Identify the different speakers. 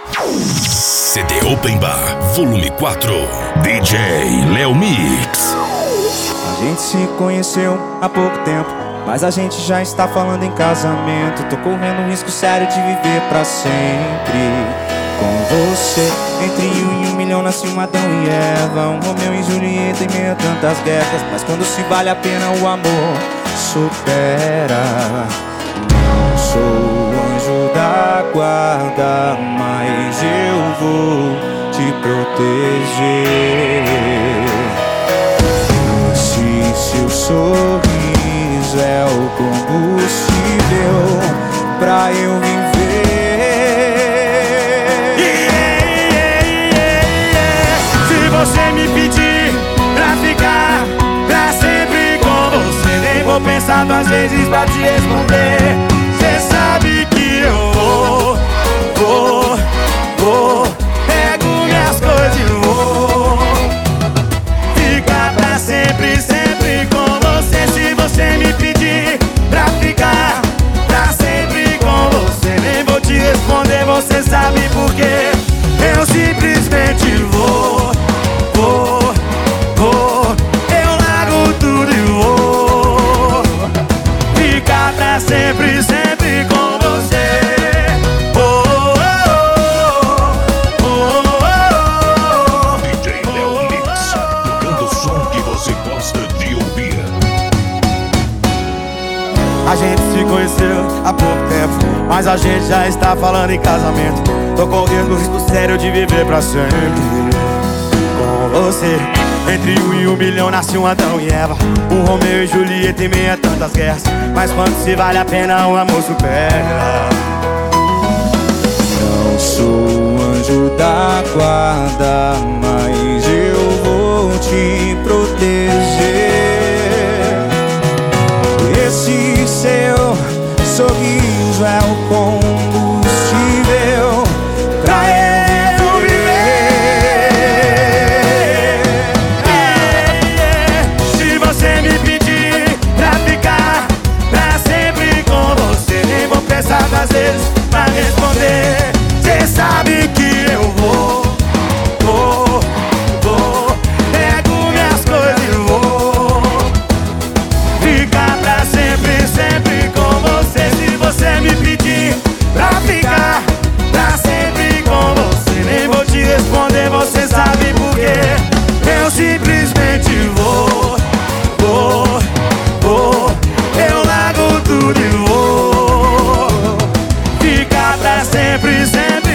Speaker 1: CD Open Bar, volume 4. DJ Léo Mix.
Speaker 2: A gente se conheceu há pouco tempo, mas a gente já está falando em casamento. Tô correndo um risco sério de viver pra sempre com você. Entre um e um milhão nasce um Adão e Eva, um Romeu e Julieta em meio a tantas guerras. Mas quando se vale a pena o amor supera. Não sou o anjo da guarda, mas eu vou te proteger. Esse seu sorriso é o combustível pra eu viver.
Speaker 3: Se você me pedir pra ficar pra sempre com você, nem vou pensar duas vezes pra te responder. Cê sabe que eu vou, pego minhas coisas e vou ficar pra sempre, sempre com você. Se você me pedir pra ficar pra sempre com você, nem vou te responder, você sabe por quê. Eu simplesmente vou, eu largo tudo e vou ficar pra sempre, sempre com você.
Speaker 1: DJ Léo Mix, tocando o som que você gosta de ouvir.
Speaker 3: A gente se conheceu há pouco tempo, mas a gente já está falando em casamento. Tô correndo o risco sério de viver pra sempre com você. Entre um e um milhão nasce um Adão e Eva, um Romeu e Julieta em meio a tantas guerras. Mas quando se vale a pena o amor supera.
Speaker 2: Não sou o anjo da guarda, mas eu vou te proteger. Esse seu sorriso é o combustível pra eu viver.
Speaker 3: Se você me pedir pra ficar pra sempre com você, nem vou pensar duas vezes pra responder. Cê sabe que eu vou, pego minhas coisas e vou ficar pra sempre, sempre com você. Se você me pedir pra ficar pra sempre com você, nem vou te responder, você sabe por quê. Eu simplesmente vou, eu largo tudo e vou ficar pra sempre, sempre